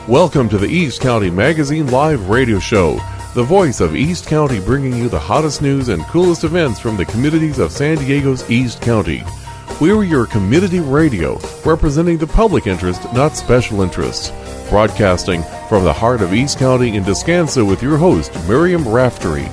Welcome to the East County Magazine Live Radio Show, the voice of East County, bringing you the hottest news and coolest events from the communities of San Diego's East County. We're your community radio, representing the public interest, not special interests. Broadcasting from the heart of East County in Descanso with your host, Miriam Raftery.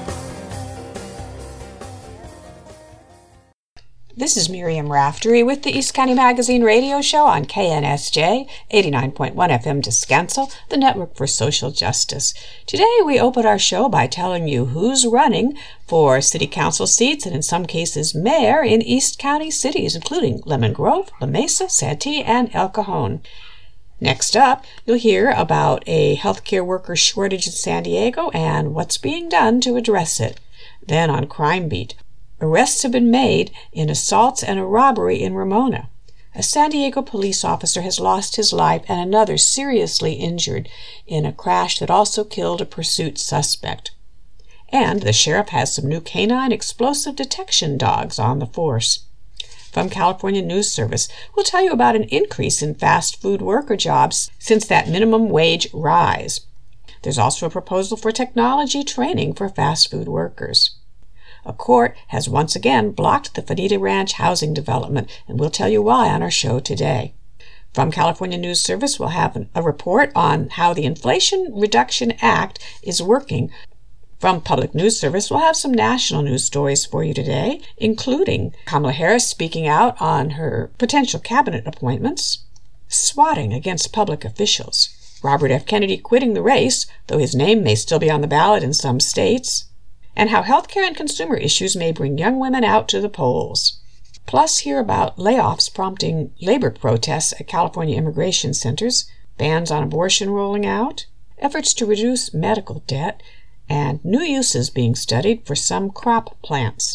This is Miriam Raftery with the East County Magazine Radio Show on KNSJ 89.1 FM Descanso, the Network for Social Justice. Today we open our show by telling you who's running for city council seats and in some cases mayor in East County cities, including Lemon Grove, La Mesa, Santee, and El Cajon. Next up, you'll hear about a healthcare worker shortage in San Diego and what's being done to address it. Then on Crime Beat, arrests have been made in assaults and a robbery in Ramona. A San Diego police officer has lost his life and another seriously injured in a crash that also killed a pursuit suspect. And the sheriff has some new canine explosive detection dogs on the force. From California News Service, we'll tell you about an increase in fast food worker jobs since that minimum wage rise. There's also a proposal for technology training for fast food workers. A court has once again blocked the Fanita Ranch housing development, and we'll tell you why on our show today. From California News Service, we'll have a report on how the Inflation Reduction Act is working. From Public News Service, we'll have some national news stories for you today, including Kamala Harris speaking out on her potential cabinet appointments, swatting against public officials, Robert F. Kennedy quitting the race, though his name may still be on the ballot in some states, and how healthcare and consumer issues may bring young women out to the polls. Plus, hear about layoffs prompting labor protests at California immigration centers, bans on abortion rolling out, efforts to reduce medical debt, and new uses being studied for some crop plants.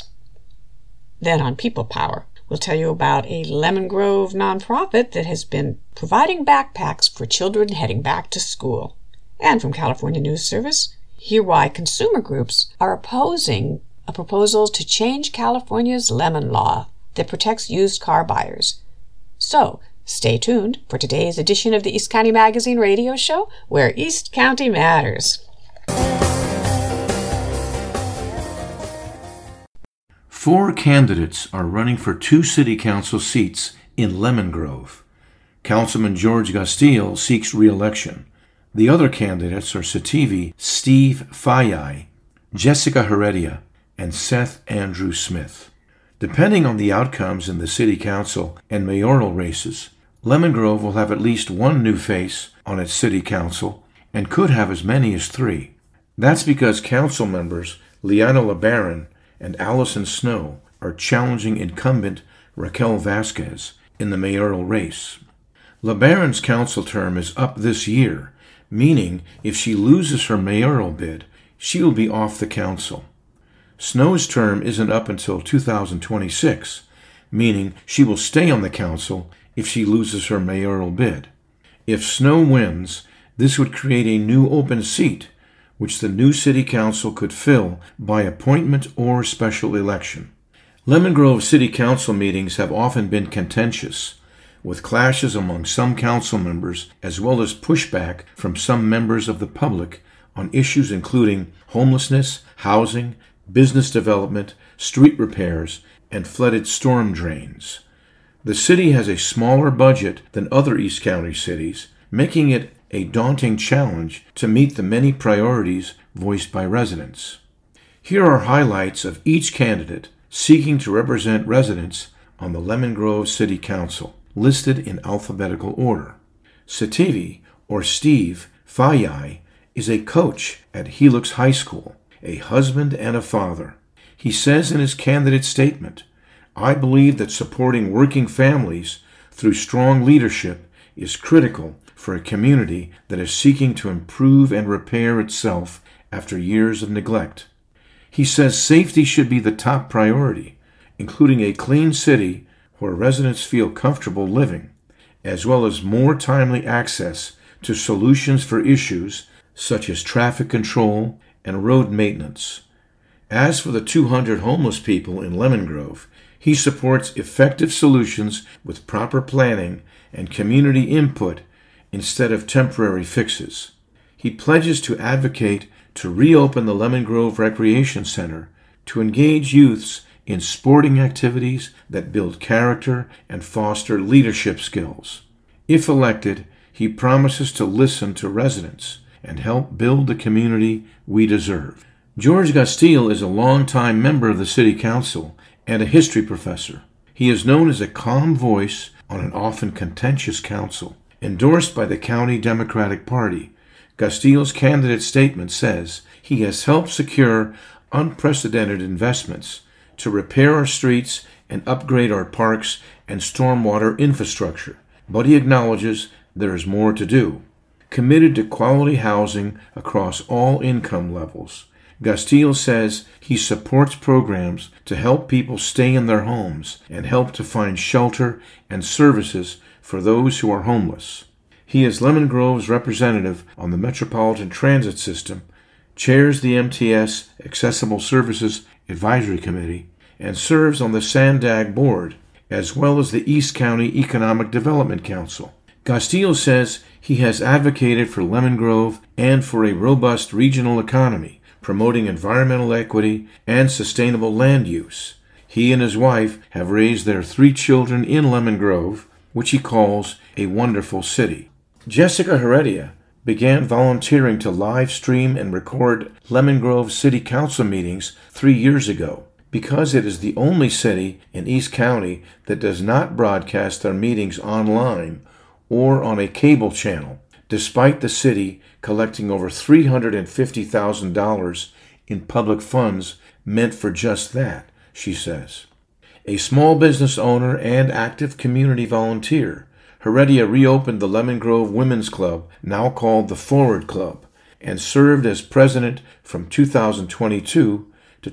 Then on People Power, we'll tell you about a Lemon Grove nonprofit that has been providing backpacks for children heading back to school. And from California News Service, hear why consumer groups are opposing a proposal to change California's lemon law that protects used car buyers. So, stay tuned for today's edition of the East County Magazine Radio Show, where East County matters. 4 candidates are running for 2 city council seats in Lemon Grove. Councilman George Gastile seeks re-election. The other candidates are Sativi Steve Fayai, Jessica Heredia, and Seth Andrew Smith. Depending on the outcomes in the city council and mayoral races, Lemon Grove will have at least 1 new face on its city council and could have as many as 3. That's because council members Liana LeBaron and Allison Snow are challenging incumbent Raquel Vasquez in the mayoral race. LeBaron's council term is up this year, meaning if she loses her mayoral bid, she will be off the council. Snow's term isn't up until 2026, meaning she will stay on the council if she loses her mayoral bid. If Snow wins, this would create a new open seat, which the new city council could fill by appointment or special election. Lemon Grove city council meetings have often been contentious, with clashes among some council members as well as pushback from some members of the public on issues including homelessness, housing, business development, street repairs, and flooded storm drains. The city has a smaller budget than other East County cities, making it a daunting challenge to meet the many priorities voiced by residents. Here are highlights of each candidate seeking to represent residents on the Lemon Grove City Council, listed in alphabetical order. Sativi, or Steve Fayai, is a coach at Helix High School, a husband and a father. He says in his candidate statement, "I believe that supporting working families through strong leadership is critical for a community that is seeking to improve and repair itself after years of neglect." He says safety should be the top priority, including a clean city where residents feel comfortable living, as well as more timely access to solutions for issues such as traffic control and road maintenance. As for the 200 homeless people in Lemon Grove, he supports effective solutions with proper planning and community input instead of temporary fixes. He pledges to advocate to reopen the Lemon Grove Recreation Center to engage youths in sporting activities that build character and foster leadership skills. If elected, he promises to listen to residents and help build the community we deserve. George Gastile is a longtime member of the City Council and a history professor. He is known as a calm voice on an often contentious council. Endorsed by the County Democratic Party, Gastile's candidate statement says he has helped secure unprecedented investments to repair our streets and upgrade our parks and stormwater infrastructure, but he acknowledges there is more to do. Committed to quality housing across all income levels, Gastile says he supports programs to help people stay in their homes and help to find shelter and services for those who are homeless. He is Lemon Grove's representative on the Metropolitan Transit System, chairs the MTS Accessible Services Advisory Committee, and serves on the SANDAG Board, as well as the East County Economic Development Council. Gastile says he has advocated for Lemon Grove and for a robust regional economy, promoting environmental equity and sustainable land use. He and his wife have raised their 3 children in Lemon Grove, which he calls a wonderful city. Jessica Heredia began volunteering to live stream and record Lemon Grove City Council meetings 3 years ago, because it is the only city in East County that does not broadcast their meetings online or on a cable channel, despite the city collecting over $350,000 in public funds meant for just that, she says. A small business owner and active community volunteer, Heredia reopened the Lemon Grove Women's Club, now called the Forward Club, and served as president from 2022 to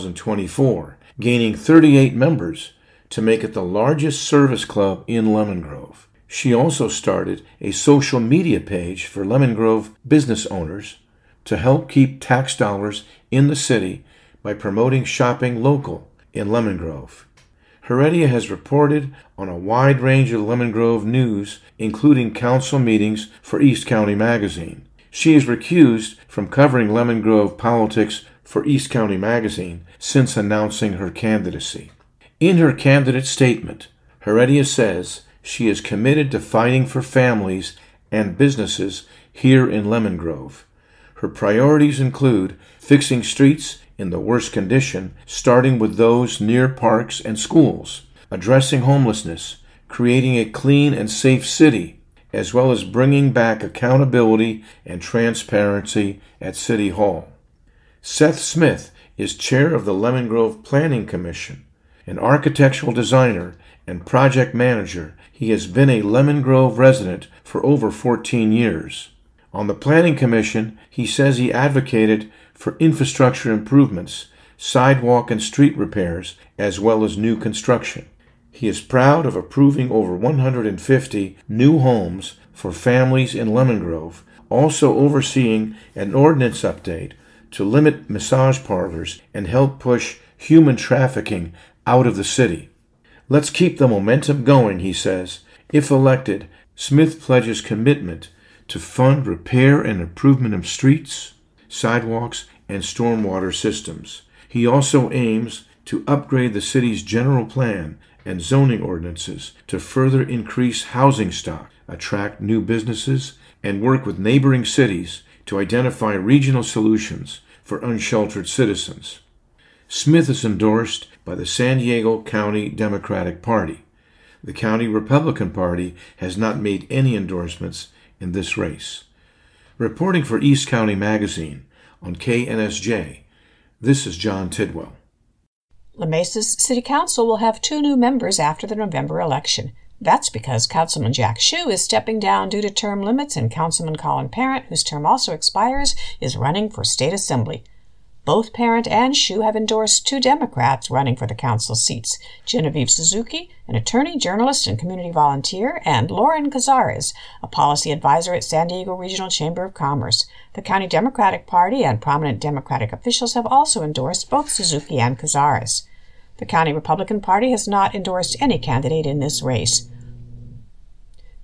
2024, gaining 38 members to make it the largest service club in Lemon Grove. She also started a social media page for Lemon Grove business owners to help keep tax dollars in the city by promoting shopping local in Lemon Grove. Heredia has reported on a wide range of Lemon Grove news, including council meetings for East County Magazine. She is recused from covering Lemon Grove politics for East County Magazine since announcing her candidacy. In her candidate statement, Heredia says she is committed to fighting for families and businesses here in Lemon Grove. Her priorities include fixing streets in the worst condition, starting with those near parks and schools, addressing homelessness, creating a clean and safe city, as well as bringing back accountability and transparency at City Hall. Seth Smith is chair of the Lemon Grove Planning Commission. An architectural designer and project manager, he has been a Lemon Grove resident for over 14 years. On the Planning Commission, he says he advocated for infrastructure improvements, sidewalk and street repairs, as well as new construction. He is proud of approving over 150 new homes for families in Lemon Grove, also overseeing an ordinance update to limit massage parlors and help push human trafficking out of the city. Let's keep the momentum going, he says. If elected, Smith pledges commitment to fund repair and improvement of streets, sidewalks, and stormwater systems. He also aims to upgrade the city's general plan and zoning ordinances to further increase housing stock, attract new businesses, and work with neighboring cities to identify regional solutions for unsheltered citizens. Smith is endorsed by the San Diego County Democratic Party. The County Republican Party has not made any endorsements in this race. Reporting for East County Magazine on KNSJ, this is John Tidwell. La Mesa's City Council will have 2 new members after the November election. That's because Councilman Jack Hsu is stepping down due to term limits, and Councilman Colin Parent, whose term also expires, is running for State Assembly. Both Parent and Hsu have endorsed 2 Democrats running for the council seats, Genevieve Suzuki, an attorney, journalist, and community volunteer, and Lauren Cazares, a policy advisor at San Diego Regional Chamber of Commerce. The County Democratic Party and prominent Democratic officials have also endorsed both Suzuki and Cazares. The County Republican Party has not endorsed any candidate in this race.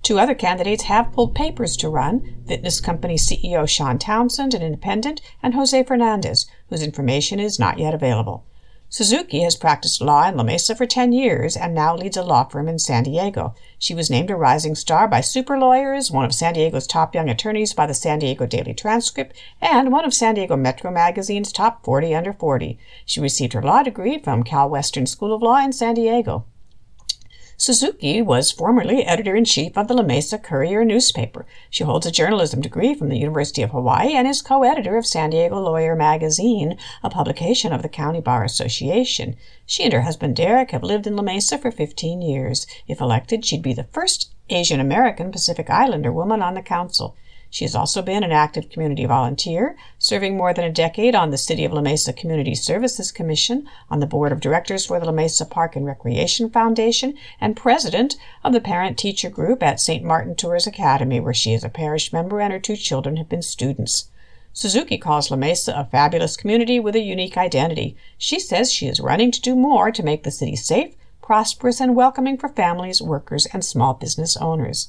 Two other candidates have pulled papers to run: fitness company CEO Sean Townsend, an independent, and Jose Fernandez, whose information is not yet available. Suzuki has practiced law in La Mesa for 10 years and now leads a law firm in San Diego. She was named a rising star by Super Lawyers, one of San Diego's top young attorneys by the San Diego Daily Transcript, and one of San Diego Metro Magazine's top 40 under 40. She received her law degree from Cal Western School of Law in San Diego. Suzuki was formerly editor-in-chief of the La Mesa Courier newspaper. She holds a journalism degree from the University of Hawaii and is co-editor of San Diego Lawyer Magazine, a publication of the County Bar Association. She and her husband Derek have lived in La Mesa for 15 years. If elected, she'd be the first Asian American Pacific Islander woman on the council. She has also been an active community volunteer, serving more than a decade on the City of La Mesa Community Services Commission, on the board of directors for the La Mesa Park and Recreation Foundation, and president of the parent-teacher group at St. Martin Tours Academy, where she is a parish member and her 2 children have been students. Suzuki calls La Mesa a fabulous community with a unique identity. She says she is running to do more to make the city safe, prosperous, and welcoming for families, workers, and small business owners.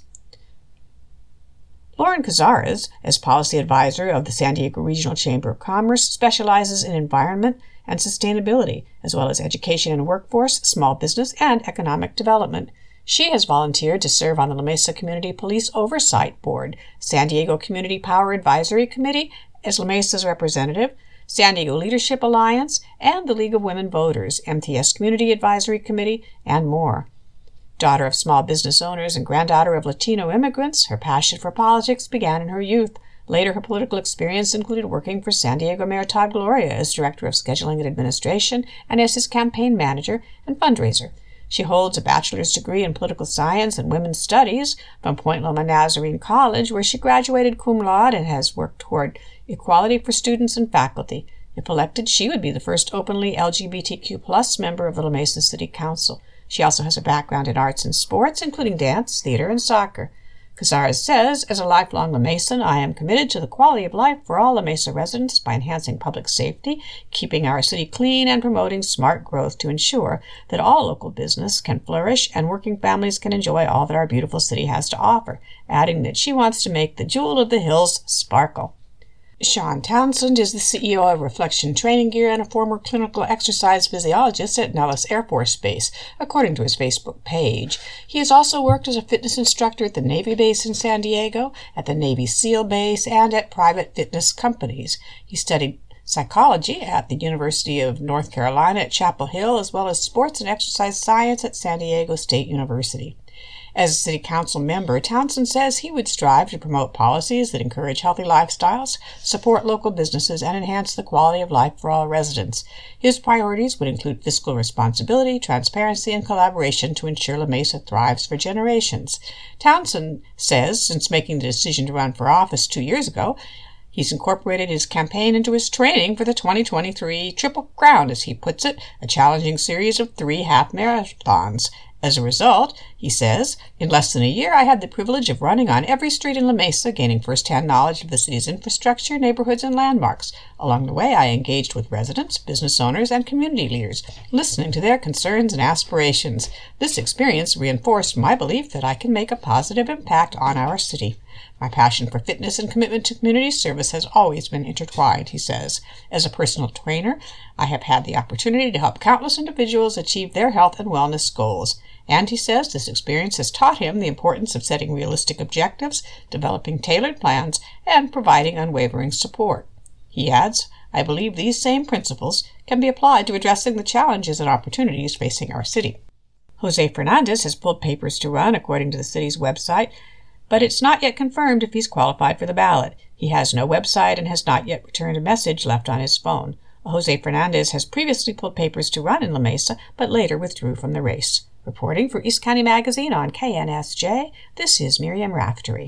Lauren Cazares, as policy advisor of the San Diego Regional Chamber of Commerce, specializes in environment and sustainability, as well as education and workforce, small business, and economic development. She has volunteered to serve on the La Mesa Community Police Oversight Board, San Diego Community Power Advisory Committee as La Mesa's representative, San Diego Leadership Alliance, and the League of Women Voters, MTS Community Advisory Committee, and more. Daughter of small business owners and granddaughter of Latino immigrants, her passion for politics began in her youth. Later, her political experience included working for San Diego Mayor Todd Gloria as Director of Scheduling and Administration and as his campaign manager and fundraiser. She holds a bachelor's degree in political science and women's studies from Point Loma Nazarene College, where she graduated cum laude and has worked toward equality for students and faculty. If elected, she would be the first openly LGBTQ+ member of the La Mesa City Council. She also has a background in arts and sports, including dance, theater, and soccer. Cazares says, as a lifelong La Mesan, I am committed to the quality of life for all La Mesa residents by enhancing public safety, keeping our city clean, and promoting smart growth to ensure that all local business can flourish and working families can enjoy all that our beautiful city has to offer, adding that she wants to make the jewel of the hills sparkle. Sean Townsend is the CEO of Reflection Training Gear and a former clinical exercise physiologist at Nellis Air Force Base, according to his Facebook page. He has also worked as a fitness instructor at the Navy base in San Diego, at the Navy SEAL base, and at private fitness companies. He studied psychology at the University of North Carolina at Chapel Hill, as well as sports and exercise science at San Diego State University. As a city council member, Townsend says he would strive to promote policies that encourage healthy lifestyles, support local businesses, and enhance the quality of life for all residents. His priorities would include fiscal responsibility, transparency, and collaboration to ensure La Mesa thrives for generations. Townsend says, since making the decision to run for office 2 years ago, he's incorporated his campaign into his training for the 2023 Triple Crown, as he puts it, a challenging series of 3 half marathons. As a result, he says, in less than a year, I had the privilege of running on every street in La Mesa, gaining first-hand knowledge of the city's infrastructure, neighborhoods, and landmarks. Along the way, I engaged with residents, business owners, and community leaders, listening to their concerns and aspirations. This experience reinforced my belief that I can make a positive impact on our city. My passion for fitness and commitment to community service has always been intertwined, he says. As a personal trainer, I have had the opportunity to help countless individuals achieve their health and wellness goals. And he says this experience has taught him the importance of setting realistic objectives, developing tailored plans, and providing unwavering support. He adds, I believe these same principles can be applied to addressing the challenges and opportunities facing our city. Jose Fernandez has pulled papers to run, according to the city's website, but it's not yet confirmed if he's qualified for the ballot. He has no website and has not yet returned a message left on his phone. Jose Fernandez has previously pulled papers to run in La Mesa, but later withdrew from the race. Reporting for East County Magazine on KNSJ, this is Miriam Raftery.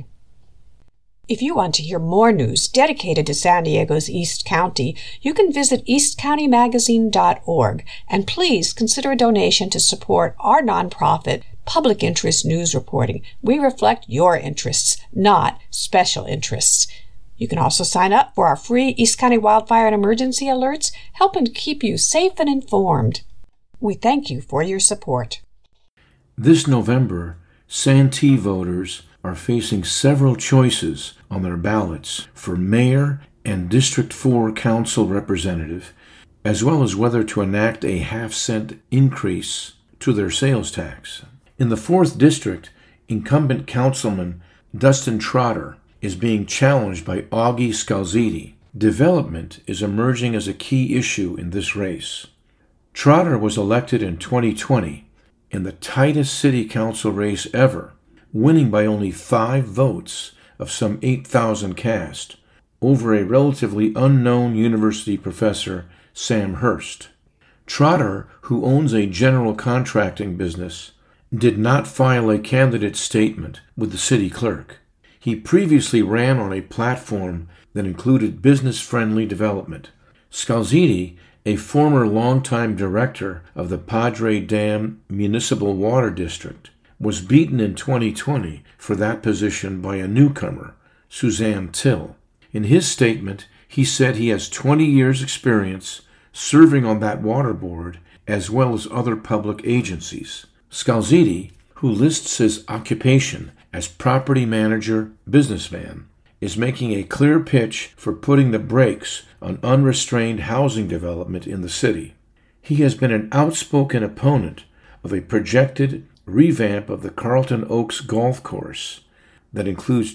If you want to hear more news dedicated to San Diego's East County, you can visit eastcountymagazine.org, and please consider a donation to support our nonprofit public interest news reporting. We reflect your interests, not special interests. You can also sign up for our free East County wildfire and emergency alerts, helping to keep you safe and informed. We thank you for your support. This November, Santee voters are facing several choices on their ballots for mayor and District 4 council representative, as well as whether to enact a half-cent increase to their sales tax. In the 4th District, incumbent councilman Dustin Trotter is being challenged by Augie Scalzitti. Development is emerging as a key issue in this race. Trotter was elected in 2020 in the tightest city council race ever, winning by only 5 votes of some 8,000 cast over a relatively unknown university professor, Sam Hurst. Trotter, who owns a general contracting business, did not file a candidate statement with the city clerk. He previously ran on a platform that included business-friendly development. Scalzitti, a former longtime director of the Padre Dam Municipal Water District, was beaten in 2020 for that position by a newcomer, Suzanne Till. In his statement, he said he has 20 years' experience serving on that water board as well as other public agencies. Scalzitti, who lists his occupation as property manager businessman, is making a clear pitch for putting the brakes on unrestrained housing development in the city. He has been an outspoken opponent of a projected revamp of the Carlton Oaks Golf Course that includes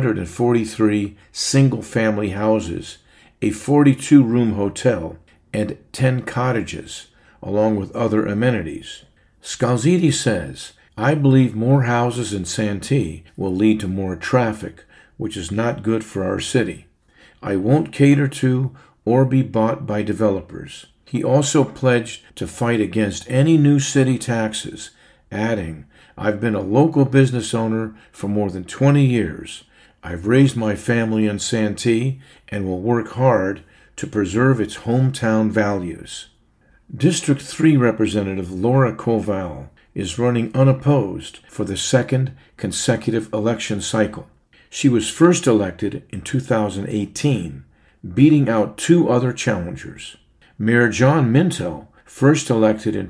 243 single-family houses, a 42-room hotel, and 10 cottages, along with other amenities. Scalzitti says, "I believe more houses in Santee will lead to more traffic, which is not good for our city. I won't cater to or be bought by developers." He also pledged to fight against any new city taxes, adding, "I've been a local business owner for more than 20 years. I've raised my family in Santee and will work hard to preserve its hometown values." District 3 Representative Laura Koval is running unopposed for the second consecutive election cycle. She was first elected in 2018, beating out 2 other challengers. Mayor John Minto, first elected in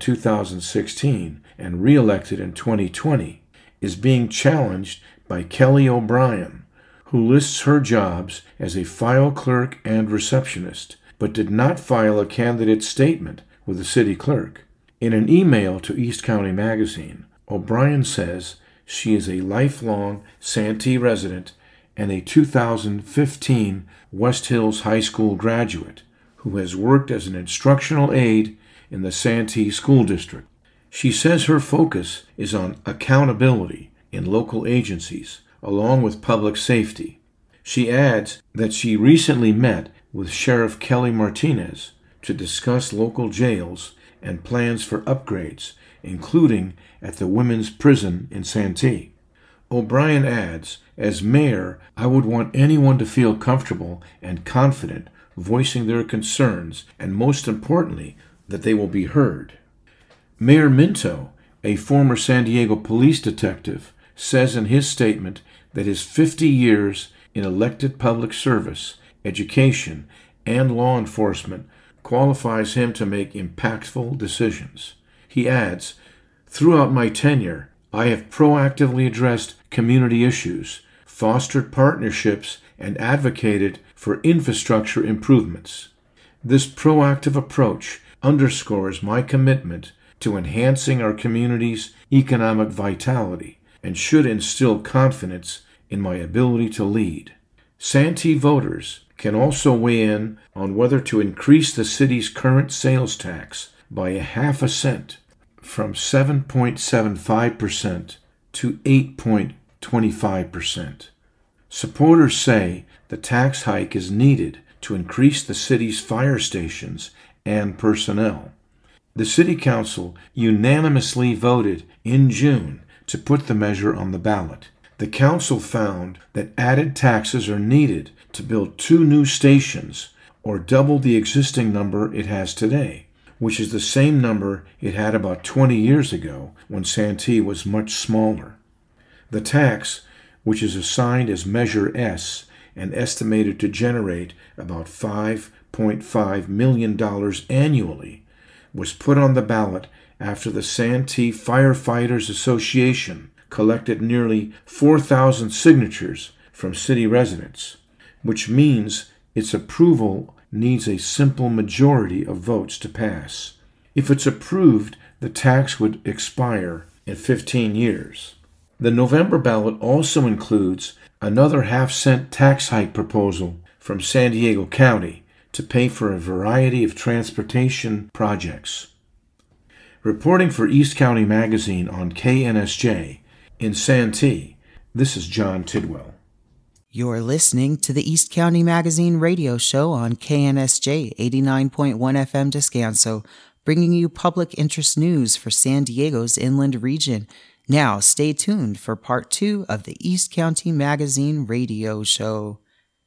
2016 and re-elected in 2020, is being challenged by Kelly O'Brien, who lists her jobs as a file clerk and receptionist, but did not file a candidate statement with the city clerk. In an email to East County Magazine, O'Brien says she is a lifelong Santee resident and a 2015 West Hills High School graduate who has worked as an instructional aide in the Santee School District. She says her focus is on accountability in local agencies, along with public safety. She adds that she recently met with Sheriff Kelly Martinez to discuss local jails and plans for upgrades, including at the women's prison in Santee. O'Brien adds, "As mayor, I would want anyone to feel comfortable and confident voicing their concerns, and most importantly, that they will be heard." Mayor Minto, a former San Diego police detective, says in his statement that his 50 years in elected public service, education, and law enforcement qualifies him to make impactful decisions. He adds, "Throughout my tenure, I have proactively addressed community issues, fostered partnerships, and advocated for infrastructure improvements. This proactive approach underscores my commitment to enhancing our community's economic vitality and should instill confidence in my ability to lead." Santee voters can also weigh in on whether to increase the city's current sales tax by a half a cent from 7.75% to 8.25%. Supporters say the tax hike is needed to increase the city's fire stations and personnel. The City Council unanimously voted in June to put the measure on the ballot. The Council found that added taxes are needed to build 2 new stations, or double the existing number it has today, which is the same number it had about 20 years ago when Santee was much smaller. The tax, which is assigned as Measure S and estimated to generate about $5.5 million annually, was put on the ballot after the Santee Firefighters Association collected nearly 4,000 signatures from city residents, which means its approval needs a simple majority of votes to pass. If it's approved, the tax would expire in 15 years. The November ballot also includes another half-cent tax hike proposal from San Diego County to pay for a variety of transportation projects. Reporting for East County Magazine on KNSJ in Santee, this is John Tidwell. You're listening to the East County Magazine radio show on KNSJ 89.1 FM Descanso, bringing you public interest news for San Diego's inland region. Now, stay tuned for part 2 of the East County Magazine radio show.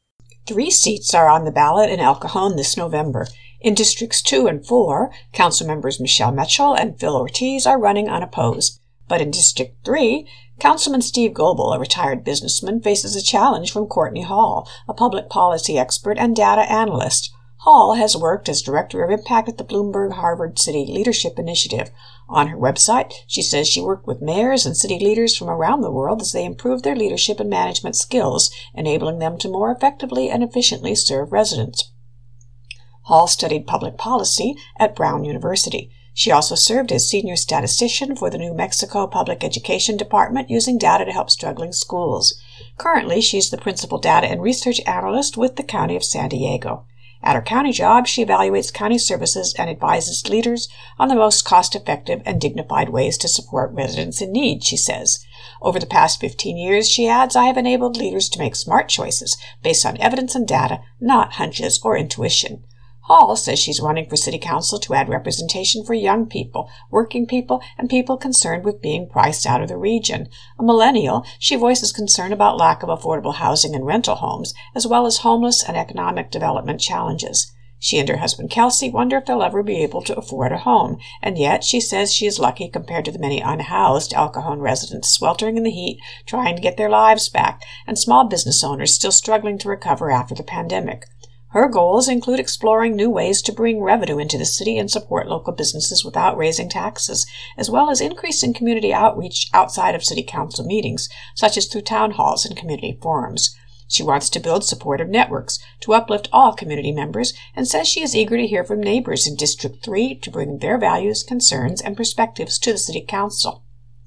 3 seats are on the ballot in El Cajon this November. In Districts 2 and 4, Council members Michelle Mitchell and Phil Ortiz are running unopposed. But in District 3, Councilman Steve Goebel, a retired businessman, faces a challenge from Courtney Hall, a public policy expert and data analyst. Hall has worked as Director of Impact at the Bloomberg Harvard City Leadership Initiative. On her website, she says she worked with mayors and city leaders from around the world as they improved their leadership and management skills, enabling them to more effectively and efficiently serve residents. Hall studied public policy at Brown University. She also served as senior statistician for the New Mexico Public Education Department, using data to help struggling schools. Currently, she's the principal data and research analyst with the County of San Diego. At her county job, she evaluates county services and advises leaders on the most cost-effective and dignified ways to support residents in need, she says. Over the past 15 years, she adds, I have enabled leaders to make smart choices based on evidence and data, not hunches or intuition. Hall says she's running for city council to add representation for young people, working people, and people concerned with being priced out of the region. A millennial, she voices concern about lack of affordable housing and rental homes, as well as homeless and economic development challenges. She and her husband Kelsey wonder if they'll ever be able to afford a home, and yet she says she is lucky compared to the many unhoused El Cajon residents sweltering in the heat, trying to get their lives back, and small business owners still struggling to recover after the pandemic. Her goals include exploring new ways to bring revenue into the city and support local businesses without raising taxes, as well as increasing community outreach outside of city council meetings, such as through town halls and community forums. She wants to build supportive networks to uplift all community members and says she is eager to hear from neighbors in District 3 to bring their values, concerns, and perspectives to the city council.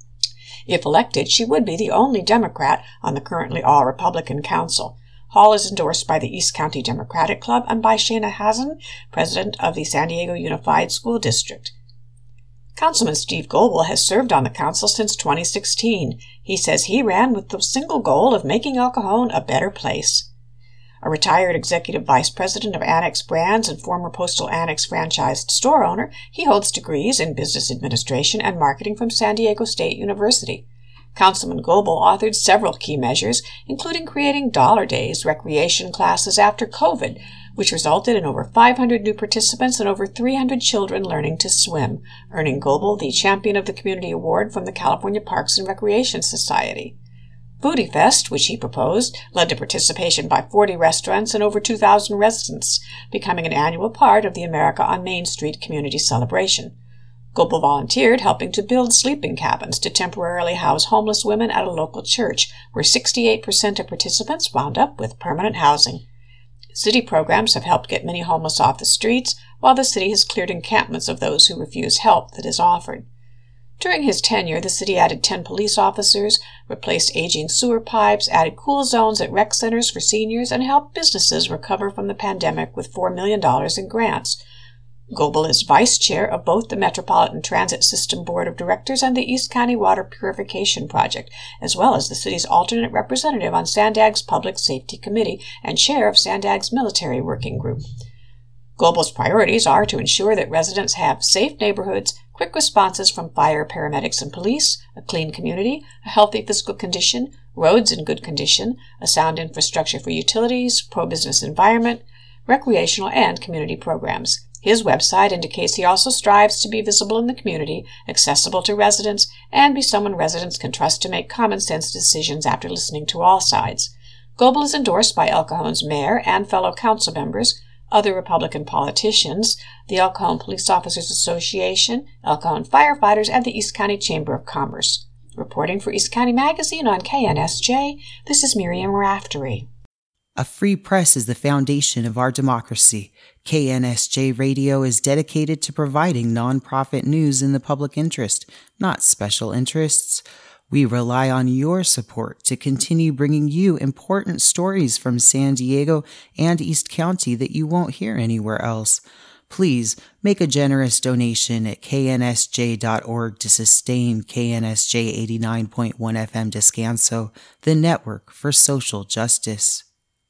If elected, she would be the only Democrat on the currently all-Republican council. Hall is endorsed by the East County Democratic Club and by Shana Hazen, president of the San Diego Unified School District. Councilman Steve Goebel has served on the council since 2016. He says he ran with the single goal of making El Cajon a better place. A retired executive vice president of Annex Brands and former Postal Annex franchised store owner, he holds degrees in business administration and marketing from San Diego State University. Councilman Goebel authored several key measures, including creating Dollar Days recreation classes after COVID, which resulted in over 500 new participants and over 300 children learning to swim, earning Goebel the Champion of the Community Award from the California Parks and Recreation Society. Foodie Fest, which he proposed, led to participation by 40 restaurants and over 2,000 residents, becoming an annual part of the America on Main Street community celebration. Goebel volunteered helping to build sleeping cabins to temporarily house homeless women at a local church, where 68% of participants wound up with permanent housing. City programs have helped get many homeless off the streets, while the city has cleared encampments of those who refuse help that is offered. During his tenure, the city added 10 police officers, replaced aging sewer pipes, added cool zones at rec centers for seniors, and helped businesses recover from the pandemic with $4 million in grants. Goebel is vice chair of both the Metropolitan Transit System Board of Directors and the East County Water Purification Project, as well as the city's alternate representative on Sandag's Public Safety Committee and chair of Sandag's Military Working Group. Goebel's priorities are to ensure that residents have safe neighborhoods, quick responses from fire, paramedics, and police, a clean community, a healthy physical condition, roads in good condition, a sound infrastructure for utilities, pro-business environment, recreational and community programs. His website indicates he also strives to be visible in the community, accessible to residents, and be someone residents can trust to make common-sense decisions after listening to all sides. Goebel is endorsed by El Cajon's mayor and fellow council members, other Republican politicians, the El Cajon Police Officers Association, El Cajon Firefighters, and the East County Chamber of Commerce. Reporting for East County Magazine on KNSJ, this is Miriam Raftery. A free press is the foundation of our democracy. KNSJ Radio is dedicated to providing nonprofit news in the public interest, not special interests. We rely on your support to continue bringing you important stories from San Diego and East County that you won't hear anywhere else. Please make a generous donation at knsj.org to sustain KNSJ 89.1 FM Descanso, the network for social justice.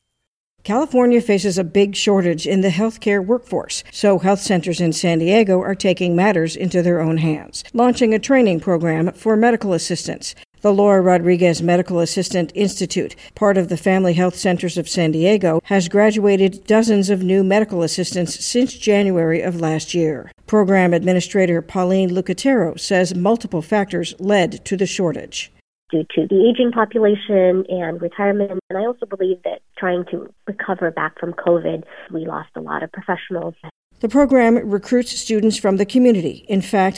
California faces a big shortage in the healthcare workforce, so health centers in San Diego are taking matters into their own hands, launching a training program for medical assistants. The Laura Rodriguez Medical Assistant Institute, part of the Family Health Centers of San Diego, has graduated dozens of new medical assistants since January of last year. Program Administrator Pauline Lucatero says multiple factors led to the shortage. Due to the aging population and retirement. And I also believe that trying to recover back from COVID, we lost a lot of professionals. The program recruits students from the community. In fact,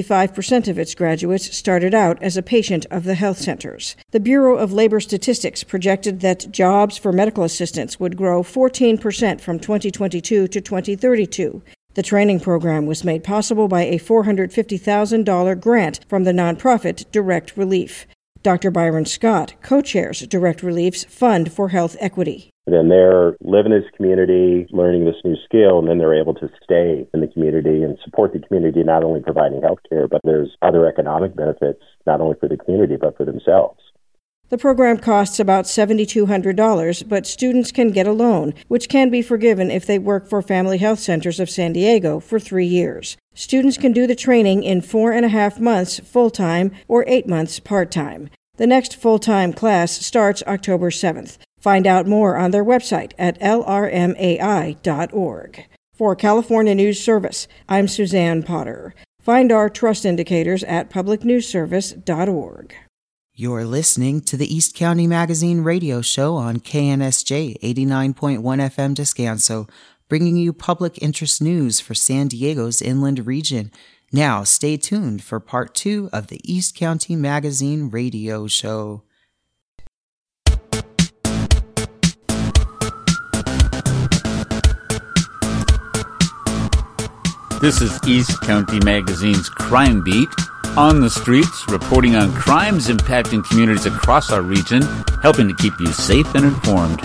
65% of its graduates started out as a patient of the health centers. The Bureau of Labor Statistics projected that jobs for medical assistants would grow 14% from 2022 to 2032. The training program was made possible by a $450,000 grant from the nonprofit Direct Relief. Dr. Byron Scott co-chairs Direct Relief's Fund for Health Equity. Then they're living in this community, learning this new skill, and then they're able to stay in the community and support the community, not only providing health care, but there's other economic benefits, not only for the community, but for themselves. The program costs about $7,200, but students can get a loan, which can be forgiven if they work for Family Health Centers of San Diego for 3 years. Students can do the training in 4.5 months full-time or 8 months part-time. The next full-time class starts October 7th. Find out more on their website at lrmai.org. For California News Service, I'm Suzanne Potter. Find our trust indicators at publicnewsservice.org. You're listening to the East County Magazine radio show on KNSJ 89.1 FM Descanso, bringing you public interest news for San Diego's inland region. Now, stay tuned for part 2 of the East County Magazine radio show. This is East County Magazine's Crime Beat. On the streets, reporting on crimes impacting communities across our region, helping to keep you safe and informed.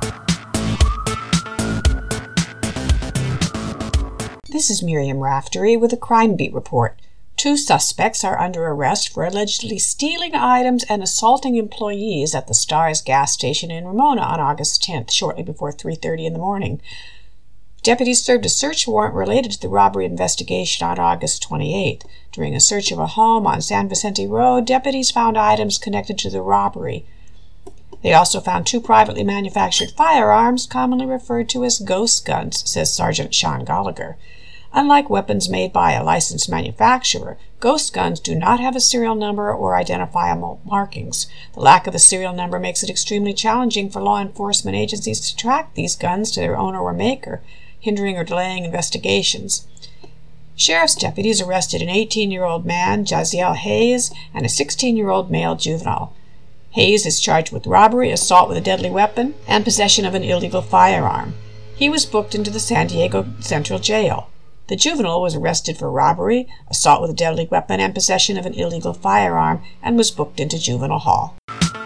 This is Miriam Raftery with a Crime Beat report. 2 suspects are under arrest for allegedly stealing items and assaulting employees at the Stars gas station in Ramona on August 10th, shortly before 3:30 in the morning. Deputies served a search warrant related to the robbery investigation on August 28th. During a search of a home on San Vicente Road, deputies found items connected to the robbery. They also found 2 privately manufactured firearms, commonly referred to as ghost guns, says Sergeant Sean Gallagher. Unlike weapons made by a licensed manufacturer, ghost guns do not have a serial number or identifiable markings. The lack of a serial number makes it extremely challenging for law enforcement agencies to track these guns to their owner or maker, hindering or delaying investigations. Sheriff's deputies arrested an 18-year-old man, Jaziel Hayes, and a 16-year-old male juvenile. Hayes is charged with robbery, assault with a deadly weapon, and possession of an illegal firearm. He was booked into the San Diego Central Jail. The juvenile was arrested for robbery, assault with a deadly weapon, and possession of an illegal firearm, and was booked into juvenile hall.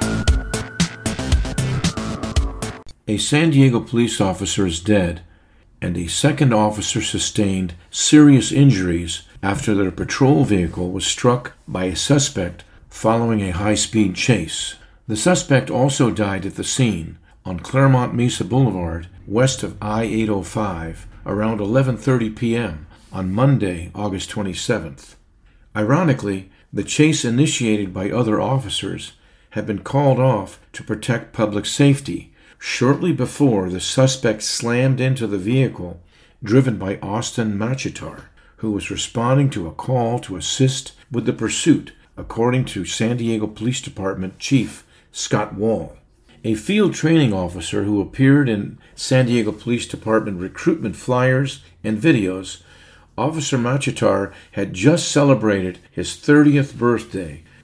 A San Diego police officer is dead, and a second officer sustained serious injuries after their patrol vehicle was struck by a suspect following a high-speed chase. The suspect also died at the scene on Claremont Mesa Boulevard, west of I-805, around 11:30 p.m. on Monday, August 27th. Ironically, the chase initiated by other officers had been called off to protect public safety shortly before the suspect slammed into the vehicle driven by Austin Machitar, who was responding to a call to assist with the pursuit, according to San Diego Police Department Chief Scott Wall. A field training officer who appeared in San Diego Police Department recruitment flyers and videos, Officer Machitar had just celebrated his 30th birthday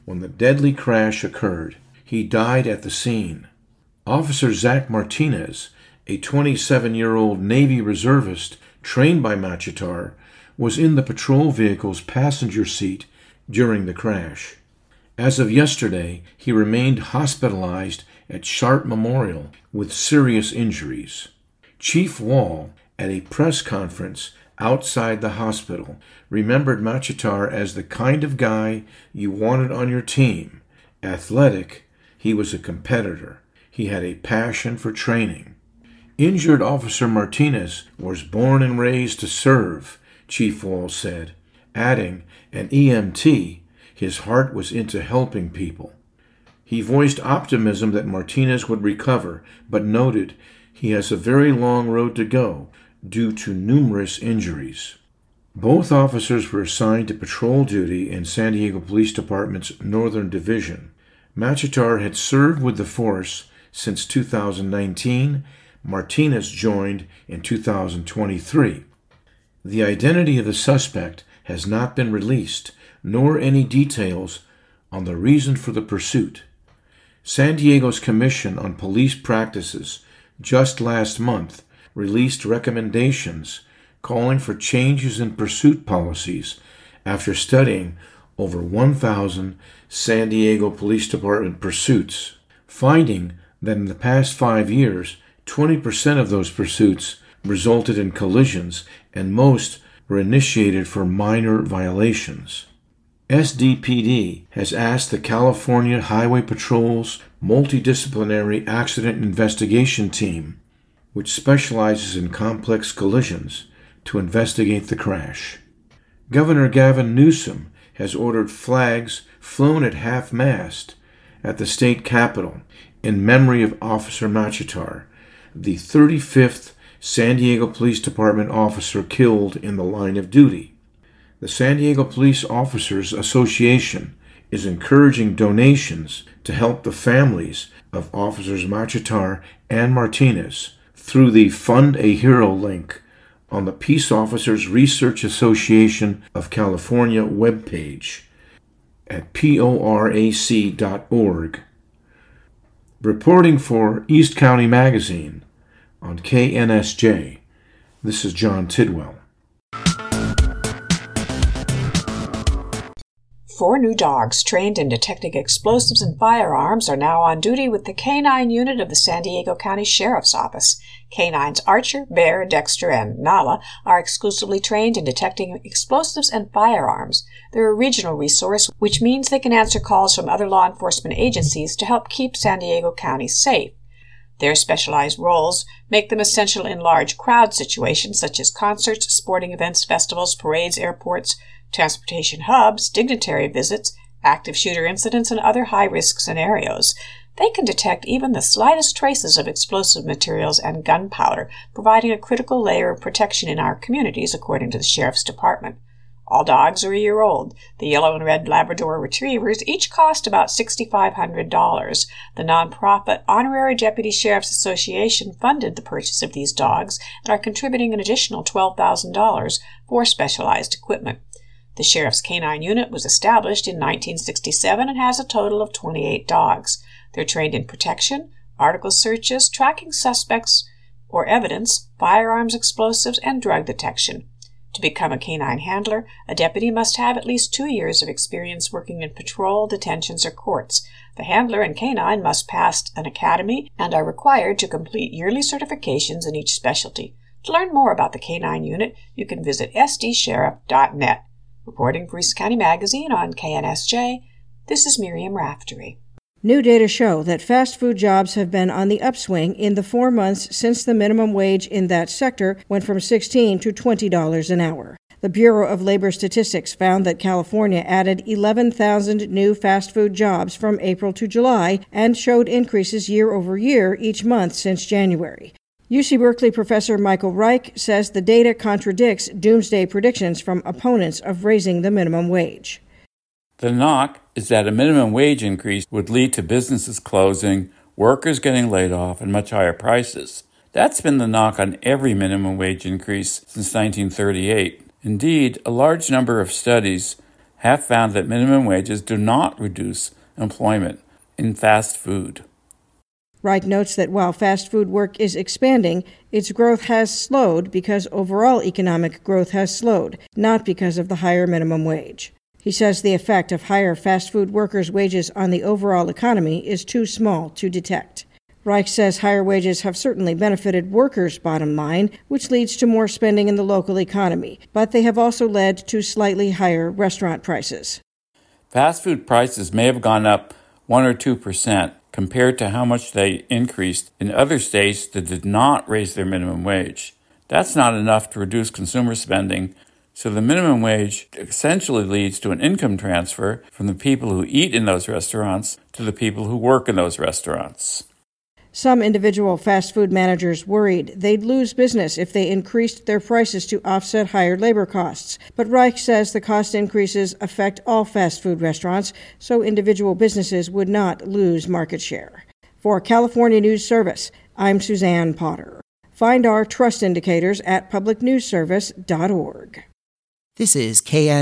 when the deadly crash occurred. He died at the scene. Officer Zach Martinez, a 27-year-old Navy reservist trained by Machetar, was in the patrol vehicle's passenger seat during the crash. As of yesterday, he remained hospitalized at Sharp Memorial with serious injuries. Chief Wall, at a press conference outside the hospital, remembered Machetar as the kind of guy you wanted on your team. Athletic, he was a competitor. He had a passion for training. Injured Officer Martinez was born and raised to serve, Chief Wall said, adding, an EMT, his heart was into helping people. He voiced optimism that Martinez would recover, but noted he has a very long road to go due to numerous injuries. Both officers were assigned to patrol duty in San Diego Police Department's Northern Division. Machetar had served with the force since 2019. Martinez joined in 2023. The identity of the suspect has not been released, nor any details on the reason for the pursuit. San Diego's Commission on Police Practices just last month released recommendations calling for changes in pursuit policies after studying over 1,000 San Diego Police Department pursuits, finding that in the past 5 years, 20% of those pursuits resulted in collisions and most were initiated for minor violations. SDPD has asked the California Highway Patrol's Multidisciplinary Accident Investigation Team, which specializes in complex collisions, to investigate the crash. Governor Gavin Newsom has ordered flags flown at half-mast at the state capitol in memory of Officer Machetar, the 35th San Diego Police Department officer killed in the line of duty. The San Diego Police Officers Association is encouraging donations to help the families of Officers Machetar and Martinez through the Fund a Hero link on the Peace Officers Research Association of California webpage at porac.org. Reporting for East County Magazine on KNSJ, this is John Tidwell. 4 new dogs trained in detecting explosives and firearms are now on duty with the K-9 unit of the San Diego County Sheriff's Office. K-9s Archer, Bear, Dexter, and Nala are exclusively trained in detecting explosives and firearms. They're a regional resource, which means they can answer calls from other law enforcement agencies to help keep San Diego County safe. Their specialized roles make them essential in large crowd situations such as concerts, sporting events, festivals, parades, airports, transportation hubs, dignitary visits, active shooter incidents, and other high-risk scenarios. They can detect even the slightest traces of explosive materials and gunpowder, providing a critical layer of protection in our communities, according to the Sheriff's Department. All dogs are a year old. The yellow and red Labrador Retrievers each cost about $6,500. The nonprofit Honorary Deputy Sheriff's Association funded the purchase of these dogs and are contributing an additional $12,000 for specialized equipment. The Sheriff's K-9 unit was established in 1967 and has a total of 28 dogs. They're trained in protection, article searches, tracking suspects or evidence, firearms, explosives, and drug detection. To become a K-9 handler, a deputy must have at least 2 years of experience working in patrol, detentions, or courts. The handler and K-9 must pass an academy and are required to complete yearly certifications in each specialty. To learn more about the K-9 unit, you can visit sdsheriff.net. Reporting for East County Magazine on KNSJ, this is Miriam Raftery. New data show that fast food jobs have been on the upswing in the 4 months since the minimum wage in that sector went from $16 to $20 an hour. The Bureau of Labor Statistics found that California added 11,000 new fast food jobs from April to July and showed increases year over year each month since January. UC Berkeley professor Michael Reich says the data contradicts doomsday predictions from opponents of raising the minimum wage. The knock is that a minimum wage increase would lead to businesses closing, workers getting laid off, and much higher prices. That's been the knock on every minimum wage increase since 1938. Indeed, a large number of studies have found that minimum wages do not reduce employment in fast food. Reich notes that while fast food work is expanding, its growth has slowed because overall economic growth has slowed, not because of the higher minimum wage. He says the effect of higher fast food workers' wages on the overall economy is too small to detect. Reich says higher wages have certainly benefited workers' bottom line, which leads to more spending in the local economy, but they have also led to slightly higher restaurant prices. Fast food prices may have gone up 1 or 2% compared to how much they increased in other states that did not raise their minimum wage. That's not enough to reduce consumer spending, so the minimum wage essentially leads to an income transfer from the people who eat in those restaurants to the people who work in those restaurants. Some individual fast food managers worried they'd lose business if they increased their prices to offset higher labor costs. But Reich says the cost increases affect all fast food restaurants, so individual businesses would not lose market share. For California News Service, I'm Suzanne Potter. Find our trust indicators at publicnewsservice.org. This is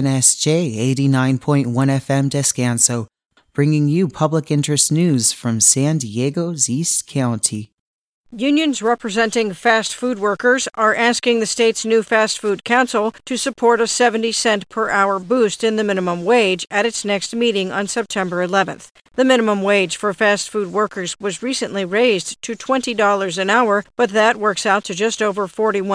KNSJ 89.1 FM Descanso, bringing you public interest news from San Diego's East County. Unions representing fast food workers are asking the state's new Fast Food Council to support a 70-cent per hour boost in the minimum wage at its next meeting on September 11th. The minimum wage for fast food workers was recently raised to $20 an hour, but that works out to just over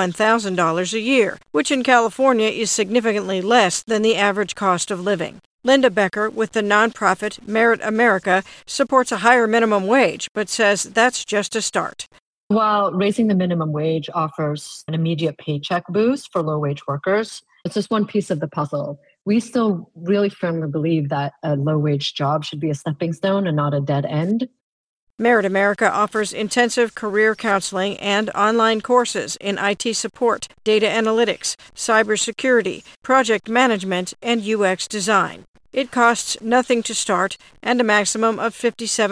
$41,000 a year, which in California is significantly less than the average cost of living. Linda Becker with the nonprofit Merit America supports a higher minimum wage, but says that's just a start. While raising the minimum wage offers an immediate paycheck boost for low-wage workers, it's just one piece of the puzzle. We still really firmly believe that a low-wage job should be a stepping stone and not a dead end. Merit America offers intensive career counseling and online courses in IT support, data analytics, cybersecurity, project management, and UX design. It costs nothing to start and a maximum of